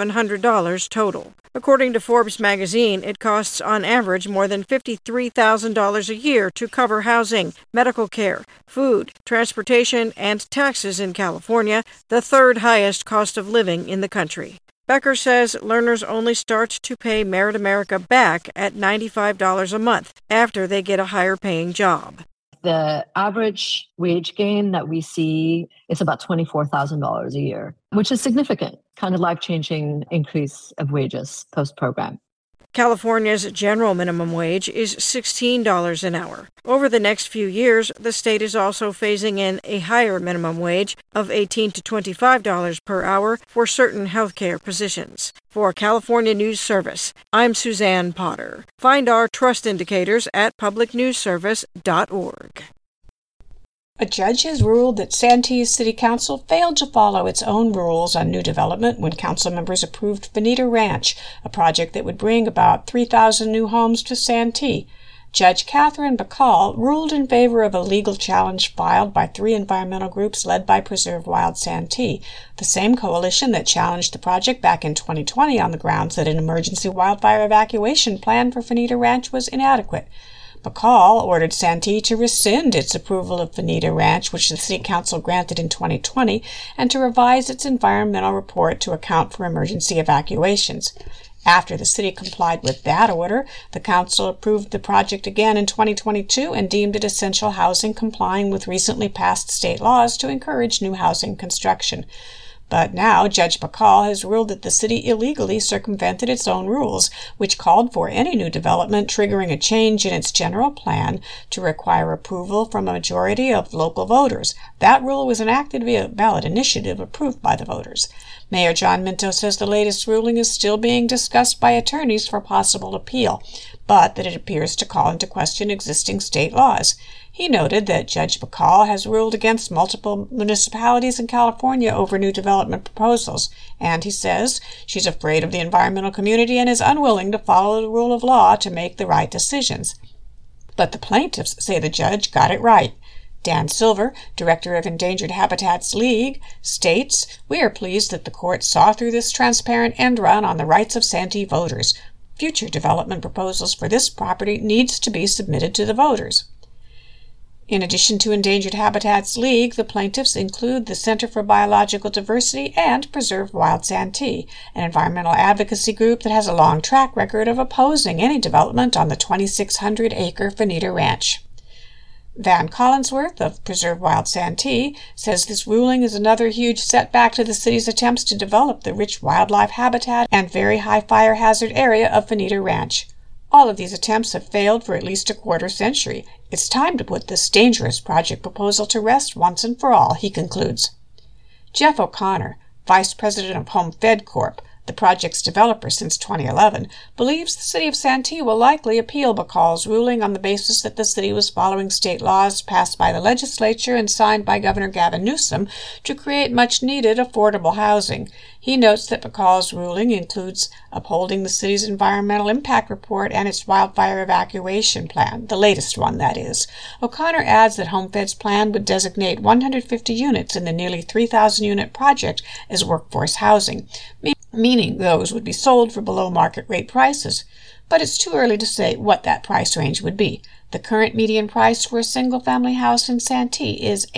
$5,700 total. According to Forbes magazine, it costs on average more than $53,000 a year to cover housing, medical care, food, transportation, and taxes in California, the third highest cost of living in the country. Becker says learners only start to pay Merit America back at $95 a month after they get a higher-paying job. The average wage gain that we see is about $24,000 a year, which is significant, kind of life-changing increase of wages post-program. California's general minimum wage is $16 an hour. Over the next few years, the state is also phasing in a higher minimum wage of $18 to $25 per hour for certain healthcare positions. For California News Service, I'm Suzanne Potter. Find our trust indicators at publicnewsservice.org. A judge has ruled that Santee City Council failed to follow its own rules on new development when council members approved Bonita Ranch, a project that would bring about 3,000 new homes to Santee. Judge Catherine Bacall ruled in favor of a legal challenge filed by 3 environmental groups led by Preserve Wild Santee, the same coalition that challenged the project back in 2020 on the grounds that an emergency wildfire evacuation plan for Bonita Ranch was inadequate. Bacall ordered Santee to rescind its approval of Bonita Ranch, which the City Council granted in 2020, and to revise its environmental report to account for emergency evacuations. After the city complied with that order, the council approved the project again in 2022 and deemed it essential housing, complying with recently passed state laws to encourage new housing construction. But now Judge Bacall has ruled that the city illegally circumvented its own rules, which called for any new development triggering a change in its general plan to require approval from a majority of local voters. That rule was enacted via ballot initiative approved by the voters. Mayor John Minto says the latest ruling is still being discussed by attorneys for possible appeal, but that it appears to call into question existing state laws. He noted that Judge Bacall has ruled against multiple municipalities in California over new development proposals, and he says she's afraid of the environmental community and is unwilling to follow the rule of law to make the right decisions. But the plaintiffs say the judge got it right. Dan Silver, director of Endangered Habitats League, states, "We are pleased that the court saw through this transparent end run on the rights of Santee voters. Future development proposals for this property needs to be submitted to the voters." In addition to Endangered Habitats League, the plaintiffs include the Center for Biological Diversity and Preserve Wild Santee, an environmental advocacy group that has a long track record of opposing any development on the 2,600-acre Fanita Ranch. Van Collinsworth of Preserve Wild Santee says this ruling is another huge setback to the city's attempts to develop the rich wildlife habitat and very high fire hazard area of Fanita Ranch. All of these attempts have failed for at least a quarter century. It's time to put this dangerous project proposal to rest once and for all, he concludes. Jeff O'Connor, vice president of Home Fed Corp., the project's developer since 2011, believes the city of Santee will likely appeal Bacall's ruling on the basis that the city was following state laws passed by the legislature and signed by Governor Gavin Newsom to create much-needed affordable housing. He notes that Bacall's ruling includes upholding the city's environmental impact report and its wildfire evacuation plan, the latest one, that is. O'Connor adds that HomeFed's plan would designate 150 units in the nearly 3,000-unit project as workforce housing, meaning those would be sold for below market rate prices. But it's too early to say what that price range would be. The current median price for a single-family house in Santee is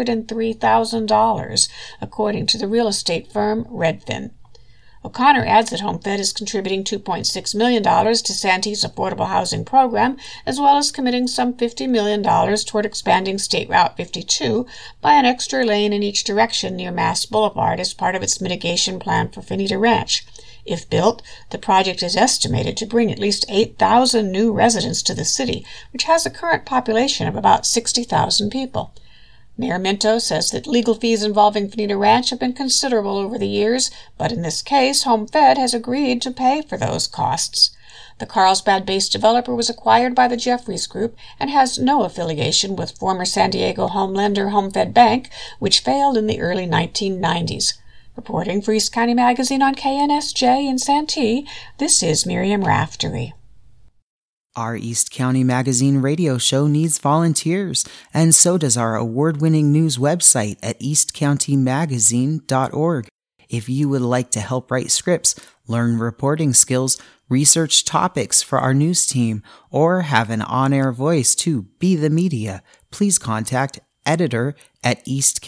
$803,000, according to the real estate firm Redfin. O'Connor adds that HomeFed is contributing $2.6 million to Santee's affordable housing program, as well as committing some $50 million toward expanding State Route 52 by an extra lane in each direction near Mass Boulevard as part of its mitigation plan for Fanita Ranch. If built, the project is estimated to bring at least 8,000 new residents to the city, which has a current population of about 60,000 people. Mayor Minto says that legal fees involving Fanita Ranch have been considerable over the years, but in this case, HomeFed has agreed to pay for those costs. The Carlsbad-based developer was acquired by the Jeffries Group and has no affiliation with former San Diego home lender HomeFed Bank, which failed in the early 1990s. Reporting for East County Magazine on KNSJ in Santee, this is Miriam Raftery. Our East County Magazine radio show needs volunteers, and so does our award-winning news website at eastcountymagazine.org. If you would like to help write scripts, learn reporting skills, research topics for our news team, or have an on-air voice to be the media, please contact editor at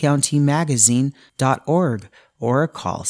eastcountymagazine.org or call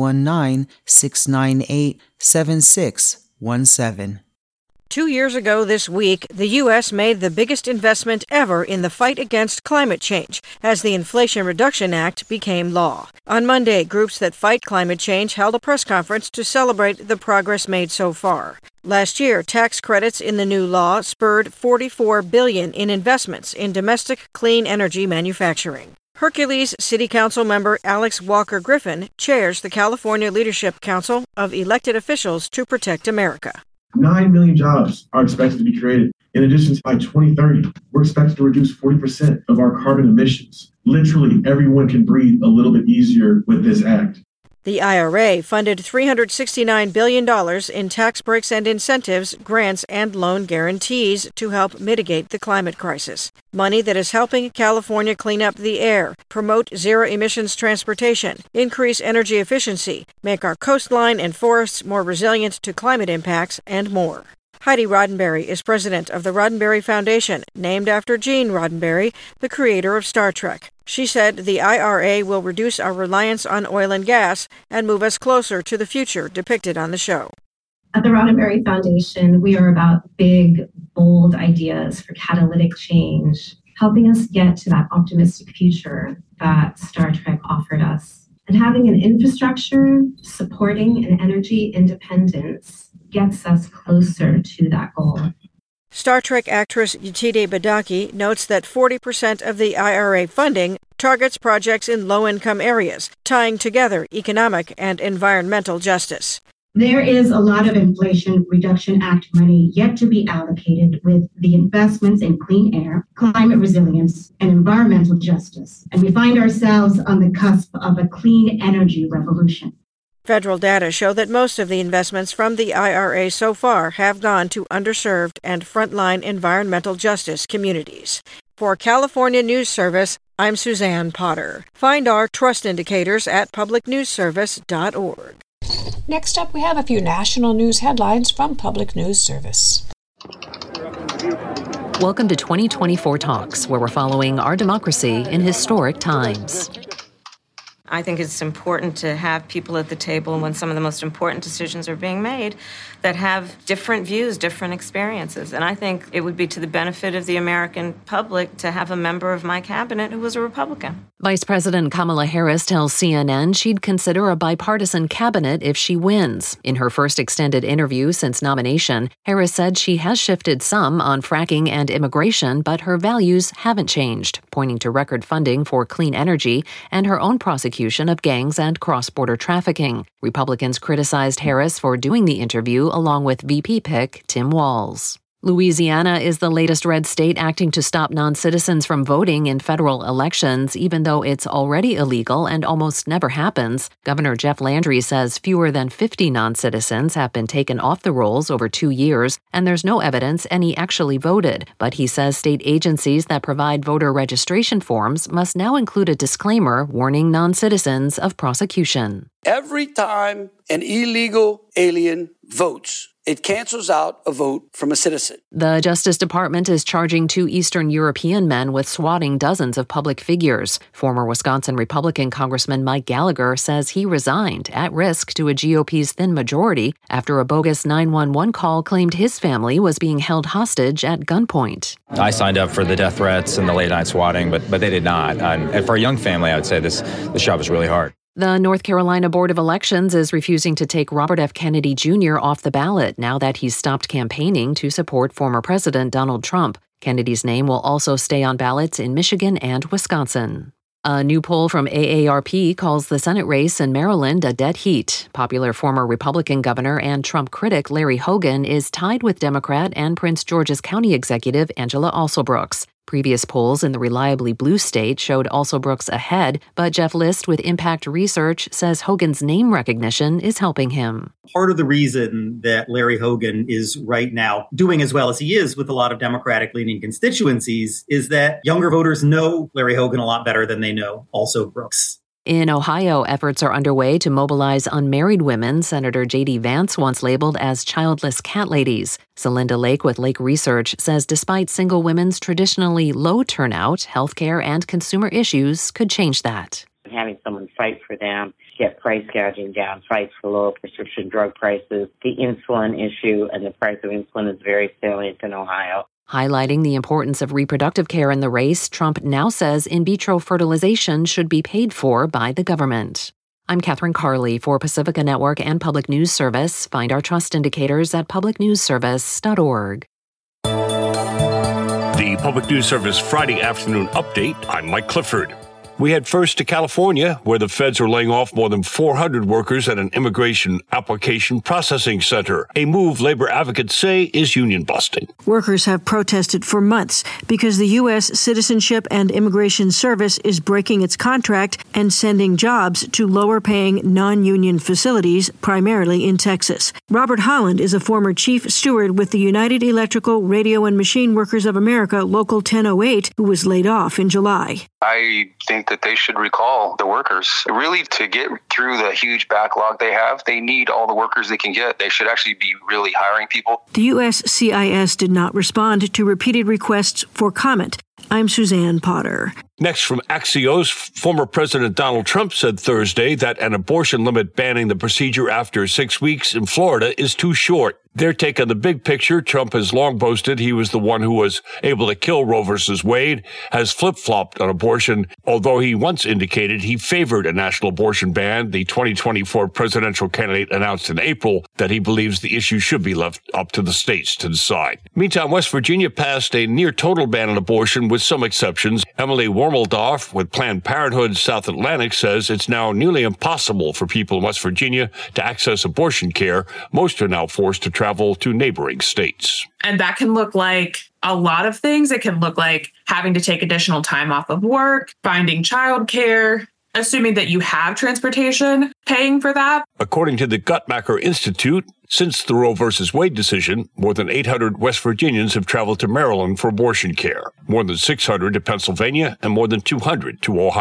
619-698-7617. 2 years ago this week, the U.S. made the biggest investment ever in the fight against climate change as the Inflation Reduction Act became law. On Monday, groups that fight climate change held a press conference to celebrate the progress made so far. Last year, tax credits in the new law spurred $44 billion in investments in domestic clean energy manufacturing. Hercules City Council member Alex Walker Griffin chairs the California Leadership Council of elected officials to protect America. 9 million jobs are expected to be created. In addition, by 2030, we're expected to reduce 40% of our carbon emissions. Literally, everyone can breathe a little bit easier with this act. The IRA funded $369 billion in tax breaks and incentives, grants, and loan guarantees to help mitigate the climate crisis. Money that is helping California clean up the air, promote zero-emissions transportation, increase energy efficiency, make our coastline and forests more resilient to climate impacts, and more. Heidi Roddenberry is president of the Roddenberry Foundation, named after Gene Roddenberry, the creator of Star Trek. She said the IRA will reduce our reliance on oil and gas and move us closer to the future depicted on the show. At the Roddenberry Foundation, we are about big, bold ideas for catalytic change, helping us get to that optimistic future that Star Trek offered us. And having an infrastructure supporting an energy independence gets us closer to that goal. Star Trek actress Yetide Badaki notes that 40% of the IRA funding targets projects in low-income areas, tying together economic and environmental justice. There is a lot of Inflation Reduction Act money yet to be allocated with the investments in clean air, climate resilience, and environmental justice. And we find ourselves on the cusp of a clean energy revolution. Federal data show that most of the investments from the IRA so far have gone to underserved and frontline environmental justice communities. For California News Service, I'm Suzanne Potter. Find our trust indicators at publicnewsservice.org. Next up, we have a few national news headlines from Public News Service. Welcome to 2024 Talks, where we're following our democracy in historic times. I think it's important to have people at the table when some of the most important decisions are being made that have different views, different experiences. And I think it would be to the benefit of the American public to have a member of my cabinet who was a Republican. Vice President Kamala Harris tells CNN she'd consider a bipartisan cabinet if she wins. In her first extended interview since nomination, Harris said she has shifted some on fracking and immigration, but her values haven't changed, pointing to record funding for clean energy and her own prosecution of gangs and cross-border trafficking. Republicans criticized Harris for doing the interview along with VP pick Tim Walz. Louisiana is the latest red state acting to stop non-citizens from voting in federal elections, even though it's already illegal and almost never happens. Governor Jeff Landry says fewer than 50 non-citizens have been taken off the rolls over 2 years, and there's no evidence any actually voted. But he says state agencies that provide voter registration forms must now include a disclaimer warning non-citizens of prosecution. Every time an illegal alien votes, it cancels out a vote from a citizen. The Justice Department is charging 2 Eastern European men with swatting dozens of public figures. Former Wisconsin Republican Congressman Mike Gallagher says he resigned at risk to a GOP's thin majority after a bogus 911 call claimed his family was being held hostage at gunpoint. I signed up for the death threats and the late-night swatting, but they did not. And for a young family, I would say this job is really hard. The North Carolina Board of Elections is refusing to take Robert F. Kennedy Jr. off the ballot now that he's stopped campaigning to support former President Donald Trump. Kennedy's name will also stay on ballots in Michigan and Wisconsin. A new poll from AARP calls the Senate race in Maryland a dead heat. Popular former Republican governor and Trump critic Larry Hogan is tied with Democrat and Prince George's County Executive Angela Alsobrooks. Previous polls in the reliably blue state showed Alsobrooks ahead, but Jeff List with Impact Research says Hogan's name recognition is helping him. Part of the reason that Larry Hogan is right now doing as well as he is with a lot of Democratic-leaning constituencies is that younger voters know Larry Hogan a lot better than they know Alsobrooks. In Ohio, efforts are underway to mobilize unmarried women Senator J.D. Vance once labeled as childless cat ladies. Celinda Lake with Lake Research says despite single women's traditionally low turnout, healthcare and consumer issues could change that. Having someone fight for them, get price gouging down, fight for lower prescription drug prices. The insulin issue and the price of insulin is very salient in Ohio. Highlighting the importance of reproductive care in the race, Trump now says in vitro fertilization should be paid for by the government. I'm Catherine Carley for Pacifica Network and Public News Service. Find our trust indicators at publicnewsservice.org. The Public News Service Friday afternoon update. I'm Mike Clifford. We head first to California, where the feds are laying off more than 400 workers at an immigration application processing center, a move labor advocates say is union busting. Workers have protested for months because the U.S. Citizenship and Immigration Service is breaking its contract and sending jobs to lower-paying non-union facilities, primarily in Texas. Robert Holland is a former chief steward with the United Electrical, Radio, and Machine Workers of America Local 1008, who was laid off in July. I think that they should recall the workers. Really, to get through the huge backlog they have, they need all the workers they can get. They should actually be really hiring people. The USCIS did not respond to repeated requests for comment. I'm Suzanne Potter. Next, from Axios, former President Donald Trump said Thursday that an abortion limit banning the procedure after 6 weeks in Florida is too short. Their take on the big picture, Trump has long boasted he was the one who was able to kill Roe versus Wade, has flip-flopped on abortion, although he once indicated he favored a national abortion ban. The 2024 presidential candidate announced in April that he believes the issue should be left up to the states to decide. Meantime, West Virginia passed a near-total ban on abortion with some exceptions. Emily Wormeldorf with Planned Parenthood South Atlantic says it's now nearly impossible for people in West Virginia to access abortion care. Most are now forced to travel to neighboring states. And that can look like a lot of things. It can look like having to take additional time off of work, finding childcare, assuming that you have transportation, paying for that. According to the Guttmacher Institute, since the Roe v. Wade decision, more than 800 West Virginians have traveled to Maryland for abortion care, more than 600 to Pennsylvania, and more than 200 to Ohio.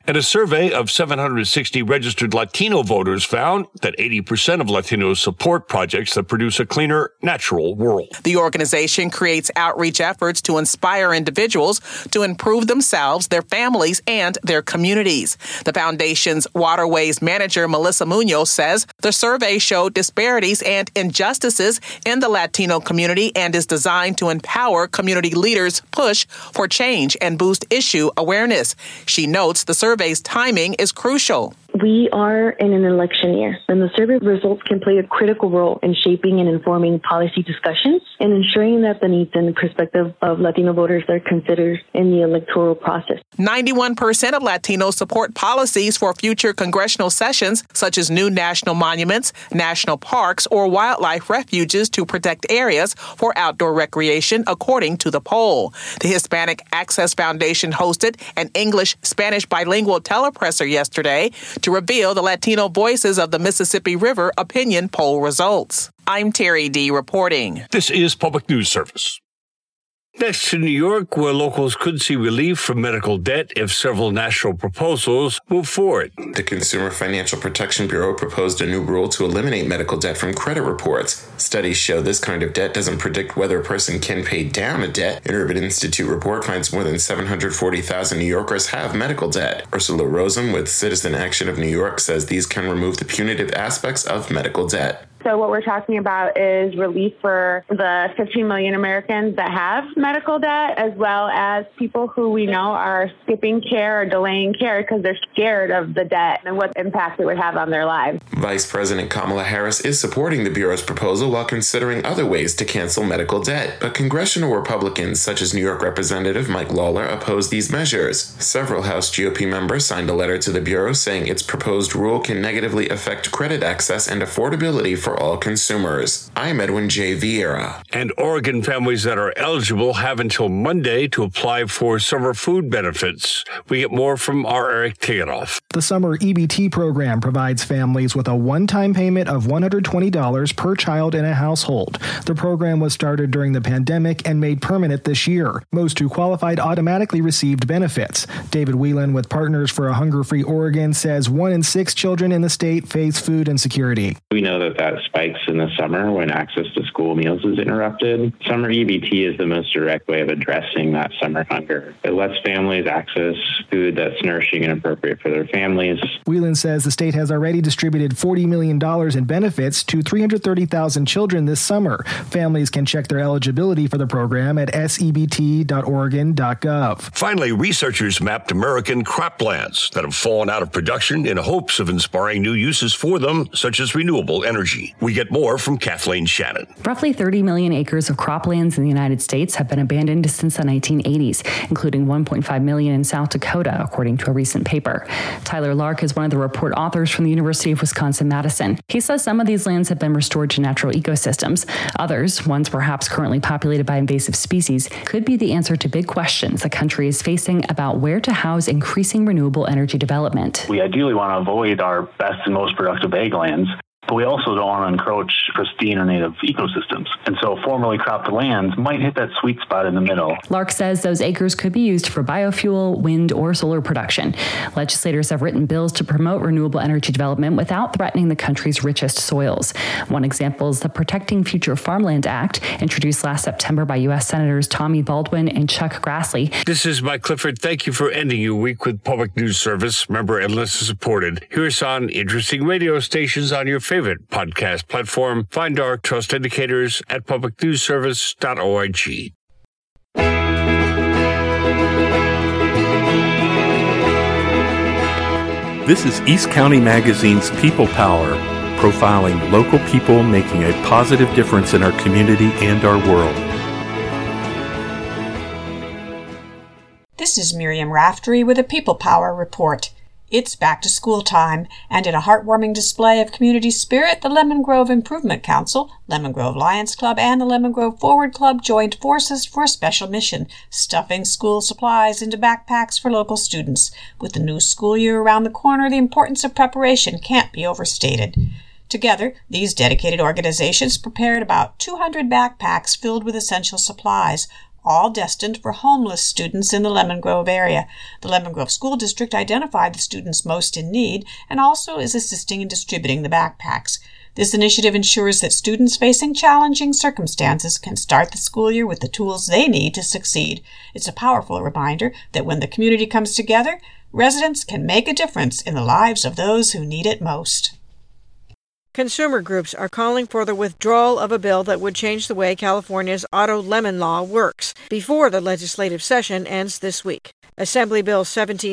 And a survey of 760 registered Latino voters found that 80% of Latinos support projects that produce a cleaner, natural world. The organization creates outreach efforts to inspire individuals to improve themselves, their families, and their communities. The foundation's Waterways manager, Melissa Munoz, says the survey showed disparities and injustices in the Latino community and is designed to empower community leaders' push for change and boost issue awareness. She notes the survey's timing is crucial. We are in an election year, and the survey results can play a critical role in shaping and informing policy discussions and ensuring that the needs and perspective of Latino voters are considered in the electoral process. 91% of Latinos support policies for future congressional sessions, such as new national monuments, national parks, or wildlife refuges to protect areas for outdoor recreation, according to the poll. The Hispanic Access Foundation hosted an English-Spanish bilingual telepresser yesterday to reveal the Latino voices of the Mississippi River opinion poll results. I'm Terry D. reporting. This is Public News Service. Next to New York, where locals could see relief from medical debt if several national proposals move forward. The Consumer Financial Protection Bureau proposed a new rule to eliminate medical debt from credit reports. Studies show this kind of debt doesn't predict whether a person can pay down a debt. An Urban Institute report finds more than 740,000 New Yorkers have medical debt. Ursula Rosen with Citizen Action of New York says these can remove the punitive aspects of medical debt. So what we're talking about is relief for the 15 million Americans that have medical debt, as well as people who we know are skipping care or delaying care because they're scared of the debt and what impact it would have on their lives. Vice President Kamala Harris is supporting the Bureau's proposal while considering other ways to cancel medical debt. But congressional Republicans, such as New York Representative Mike Lawler, oppose these measures. Several House GOP members signed a letter to the Bureau saying its proposed rule can negatively affect credit access and affordability for all consumers. I'm Edwin J. Vieira. And Oregon families that are eligible have until Monday to apply for summer food benefits. We get more from our Eric Tegeroff. The summer EBT program provides families with a one-time payment of $120 per child in a household. The program was started during the pandemic and made permanent this year. Most who qualified automatically received benefits. David Whelan with Partners for a Hunger-Free Oregon says 1 in 6 children in the state face food insecurity. We know that spikes in the summer when access to school meals is interrupted. Summer EBT is the most direct way of addressing that summer hunger. It lets families access food that's nourishing and appropriate for their families. Whelan says the state has already distributed $40 million in benefits to 330,000 children this summer. Families can check their eligibility for the program at sebt.oregon.gov. Finally, researchers mapped American croplands that have fallen out of production in hopes of inspiring new uses for them, such as renewable energy. We get more from Kathleen Shannon. Roughly 30 million acres of croplands in the United States have been abandoned since the 1980s, including 1.5 million in South Dakota, according to a recent paper. Tyler Lark is one of the report authors from the University of Wisconsin-Madison. He says some of these lands have been restored to natural ecosystems. Others, ones perhaps currently populated by invasive species, could be the answer to big questions the country is facing about where to house increasing renewable energy development. We ideally want to avoid our best and most productive ag lands, but we also don't want to encroach pristine or native ecosystems. And so formerly cropped lands might hit that sweet spot in the middle. Lark says those acres could be used for biofuel, wind, or solar production. Legislators have written bills to promote renewable energy development without threatening the country's richest soils. One example is the Protecting Future Farmland Act, introduced last September by U.S. Senators Tommy Baldwin and Chuck Grassley. This is Mike Clifford. Thank you for ending your week with Public News Service. Member and listener supported. Hear us on interesting radio stations on your favorite podcast platform. Find our trust indicators at publicnewsservice.org. This is East County Magazine's People Power, profiling local people making a positive difference in our community and our world. This is Miriam Raftery with a People Power Report. It's back to school time, and in a heartwarming display of community spirit, the Lemon Grove Improvement Council, Lemon Grove Lions Club, and the Lemon Grove Forward Club joined forces for a special mission, stuffing school supplies into backpacks for local students. With the new school year around the corner, the importance of preparation can't be overstated. Together, these dedicated organizations prepared about 200 backpacks filled with essential supplies. all destined for homeless students in the Lemon Grove area. The Lemon Grove School District identified the students most in need and also is assisting in distributing the backpacks. This initiative ensures that students facing challenging circumstances can start the school year with the tools they need to succeed. It's a powerful reminder that when the community comes together, residents can make a difference in the lives of those who need it most. Consumer groups are calling for the withdrawal of a bill that would change the way California's auto lemon law works before the legislative session ends this week. Assembly Bill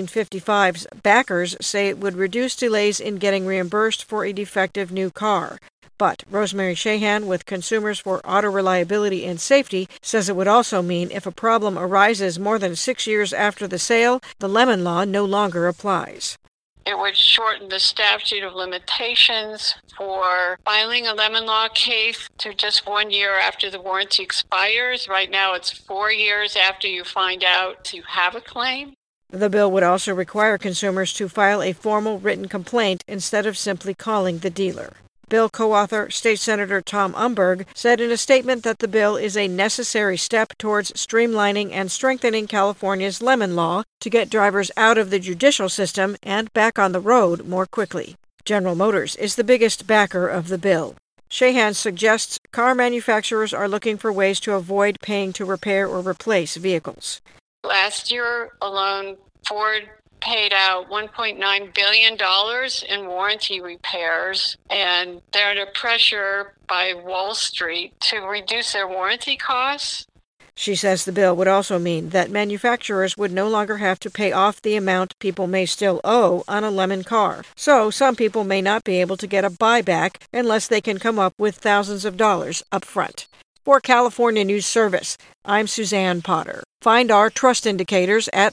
1755's backers say it would reduce delays in getting reimbursed for a defective new car. But Rosemary Shahan with Consumers for Auto Reliability and Safety says it would also mean if a problem arises more than 6 years after the sale, the lemon law no longer applies. It would shorten the statute of limitations for filing a lemon law case to just 1 year after the warranty expires. Right now it's 4 years after you find out you have a claim. The bill would also require consumers to file a formal written complaint instead of simply calling the dealer. Bill co-author State Senator Tom Umberg said in a statement that the bill is a necessary step towards streamlining and strengthening California's lemon law to get drivers out of the judicial system and back on the road more quickly. General Motors is the biggest backer of the bill. Shahan suggests car manufacturers are looking for ways to avoid paying to repair or replace vehicles. Last year alone, Ford paid out $1.9 billion in warranty repairs, and they're under pressure by Wall Street to reduce their warranty costs. She says the bill would also mean that manufacturers would no longer have to pay off the amount people may still owe on a lemon car. So some people may not be able to get a buyback unless they can come up with thousands of dollars up front. For California News Service, I'm Suzanne Potter. Find our trust indicators at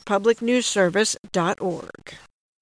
publicnewsservice.org.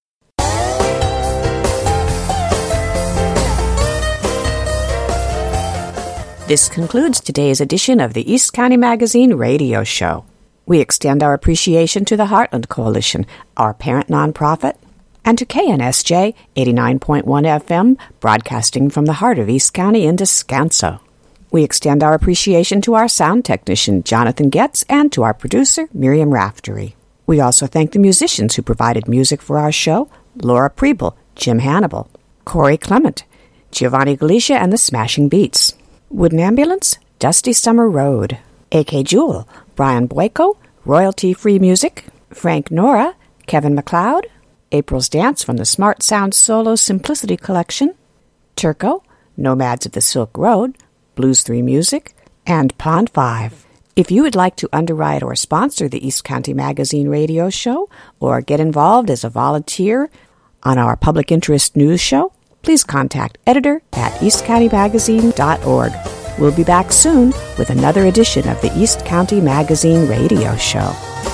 This concludes today's edition of the East County Magazine radio show. We extend our appreciation to the Heartland Coalition, our parent nonprofit, and to KNSJ 89.1 FM, broadcasting from the heart of East County in Descanso. We extend our appreciation to our sound technician, Jonathan Getz, and to our producer, Miriam Raftery. We also thank the musicians who provided music for our show, Laura Preble, Jim Hannibal, Corey Clement, Giovanni Galicia and the Smashing Beats, Wooden Ambulance, Dusty Summer Road, A.K. Jewel, Brian Boyko, Royalty Free Music, Frank Nora, Kevin MacLeod, April's Dance from the Smart Sound Solo Simplicity Collection, Turco, Nomads of the Silk Road, Blues 3 Music, and Pond 5. If you would like to underwrite or sponsor the East County Magazine radio show or get involved as a volunteer on our public interest news show, please contact editor@eastcountymagazine.org. We'll be back soon with another edition of the East County Magazine radio show.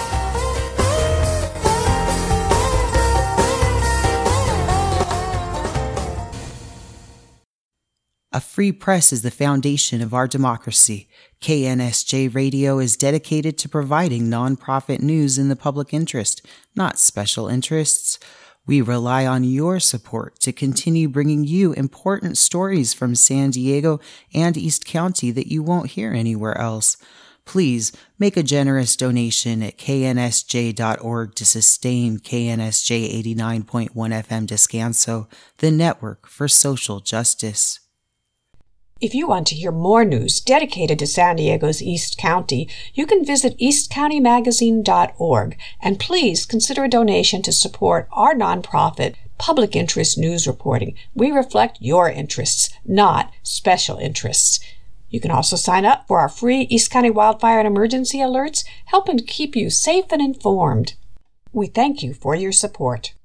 A free press is the foundation of our democracy. KNSJ Radio is dedicated to providing nonprofit news in the public interest, not special interests. We rely on your support to continue bringing you important stories from San Diego and East County that you won't hear anywhere else. Please make a generous donation at knsj.org to sustain KNSJ 89.1 FM Descanso, the network for social justice. If you want to hear more news dedicated to San Diego's East County, you can visit eastcountymagazine.org, and please consider a donation to support our nonprofit public interest news reporting. We reflect your interests, not special interests. You can also sign up for our free East County wildfire and emergency alerts, helping to keep you safe and informed. We thank you for your support.